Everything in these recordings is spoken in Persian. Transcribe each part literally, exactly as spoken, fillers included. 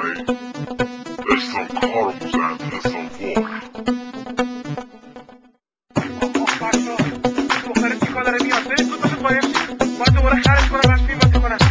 There's some caramels and there's some water. دختره چیکار داره میاد؟ برید زود باشه قایم شید. باید دوباره خرج کنم از فیلم بازی کنم.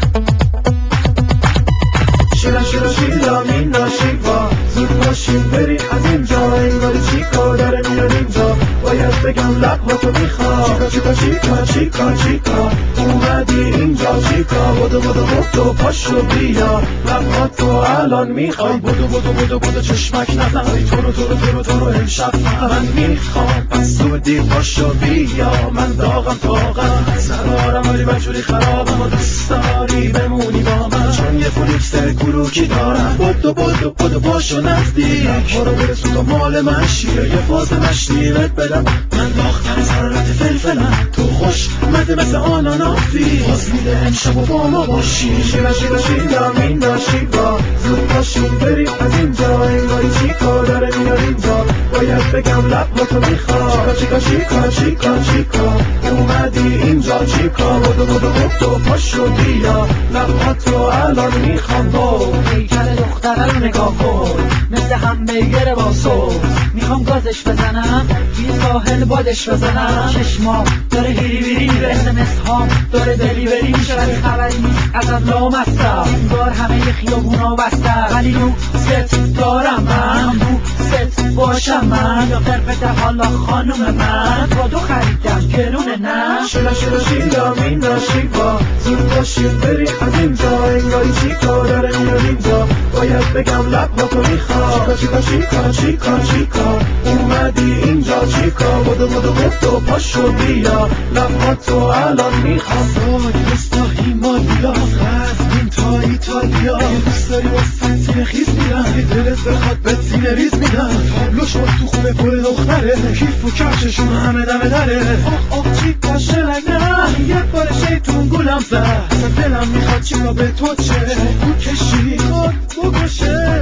شیلا شیلا شیلا مینا شیوا زود باشیم بریم از اینجا. انگاری چیکا داره میاد اینجا. باید بگم لبهاتو میخوام. چیکا چیکا چیکا چیکا اومدی اینجا. چیکا بودو بودو بودو پاشو بیا. لبهاتو الان میخوای. بودو بودو بودو بودو چشمک نزن. تو رو تو رو تو رو تو رو امشب من میخوام. پس زودی پاشو بیا. من داغم طاقم ندارم ولی بجوری خرابم. و دوست داری بمونی با من چون یه فلیکسر کلوکی دارم. بودو بودو بودو پاشو نزدیک. برو برسون تو مال من شیره. یه فاز مشتیرت بدم. من داختر ضرورت فلفلم. تو خوش مده مثل آناناسی. باز میده امشب و با ما باشی. شیلا شیلا شیلا مینا شیوا زود باشیم بریم از اینجا. انگاری چیکا داره میاد اینجا. باید بگم لبهاتو میخوام. چیکا چیکا چیکا چیکا اومدی اینجا. چیکا بودو بودو بودو پاشو بیا. لبهاتو الان میخوام. هیکل دختره رو نگاه کن مثل همبرگر با صوت. میخوام گازش بزنم توی ساحل بادش بزنم. چشما داره هیری بیری میره. اسمس ها داره دلیوری میشه ولی خبری نیست ازم لامصب. انگار همه خیابونا بستن ولی دوست دارم من. دوست باشم من یا قربت حالا خانوم من. با دو خریدم گرونه نه. شیلا شیلا شیلا مینا شیوا زود باشیم بریم از اینجا. انگاری چیکا داره میاد اینجا. باید بگم لبهاتو میخوام. چیکا چیکا چیکا چیکا اومدی اینجا. چیکا بودو بودو بودو پاشو بیا. لبهاتو الان میخوام. دوستا هیمالیا غزنین تا ایتالیا. دوست داری واسه سینه خیز میرم. دلت بخواد به سینه ریز میدم. تابلوشون تو خونه پر دختره. کیف و کفششون همه دم دره. آخ آخ چیکا شلنگ نه. یه بار شیطون گولم زد. اصلا دلم میخواد چیکا به تو چه. او کشی خود بکشه.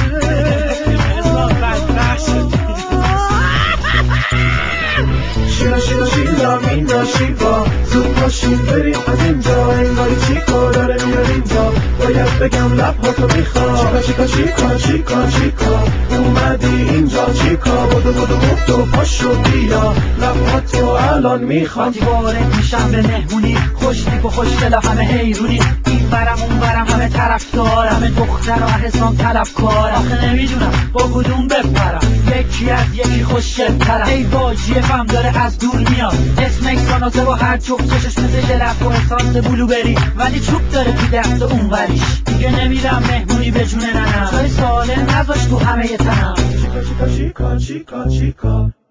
شیلا شیلا شیلا مینا شیوا زود باشیم بریم از اینجا. انگاری چیکا داره میاد اینجا. باید بگم لبهاتو میخوام. چیکا چیکا چیکا چیکا اومدی اینجا. چیکا بودو بودو بودو پاشو بیا. لبهاتو الان میخوام. وقتی وارد میشم به مهمونی خوشتیپ و خوشگلا همه حیرونی. این برم اون برم همه طرفدار. همه دختر و احسان طلبکار. آخه نمیدونم با کدوم بپرم. یکی از یکی خوشگل‌ترم. ای وای جیفم داره از دور میاد. اسم اکسانازه با هر جفت چشش مثل ژلف و احساس بلوبری. ولی چوب داره تو دست اون وریش. دیگه نمیرم مهمونی به جون ننم. جای سالم نذاش تو همه تنم. چیکا چیکا چیکا چیکا چیکا